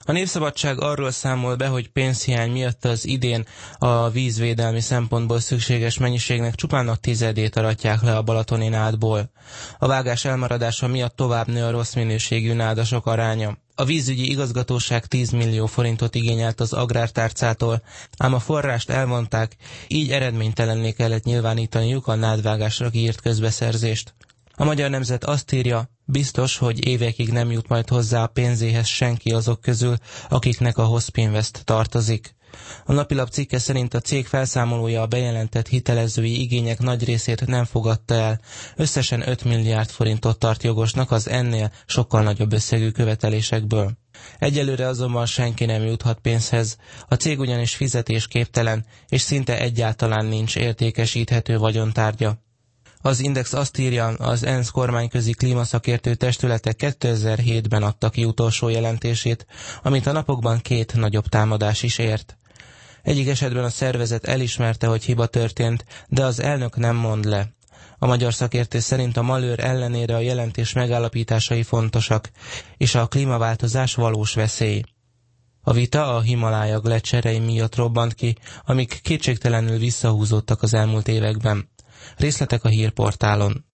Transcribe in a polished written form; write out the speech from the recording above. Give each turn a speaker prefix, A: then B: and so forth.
A: A Népszabadság arról számol be, hogy pénzhiány miatt az idén a vízvédelmi szempontból szükséges mennyiségnek csupán a tizedét aratják le a Balatoni nádból. A vágás elmaradása miatt tovább nő a rossz minőségű nádasok aránya. A vízügyi igazgatóság 10 millió forintot igényelt az agrártárcától, ám a forrást elvonták, így eredménytelenné kellett nyilvánítaniuk a nádvágásra kiírt közbeszerzést. A Magyar Nemzet azt írja, biztos, hogy évekig nem jut majd hozzá a pénzéhez senki azok közül, akiknek a Hospinvest tartozik. A napilap cikke szerint a cég felszámolója a bejelentett hitelezői igények nagy részét nem fogadta el. Összesen 5 milliárd forintot tart jogosnak az ennél sokkal nagyobb összegű követelésekből. Egyelőre azonban senki nem juthat pénzhez. A cég ugyanis fizetésképtelen, és szinte egyáltalán nincs értékesíthető vagyontárgya. Az Index azt írja, az ENSZ kormányközi klímaszakértő testülete 2007-ben adta ki utolsó jelentését, amit a napokban 2 nagyobb támadás is ért. Egyik esetben a szervezet elismerte, hogy hiba történt, de az elnök nem mond le. A magyar szakértő szerint a malőr ellenére a jelentés megállapításai fontosak, és a klímaváltozás valós veszély. A vita a Himalája gleccserei miatt robbant ki, amik kétségtelenül visszahúzódtak az elmúlt években. Részletek a hírportálon.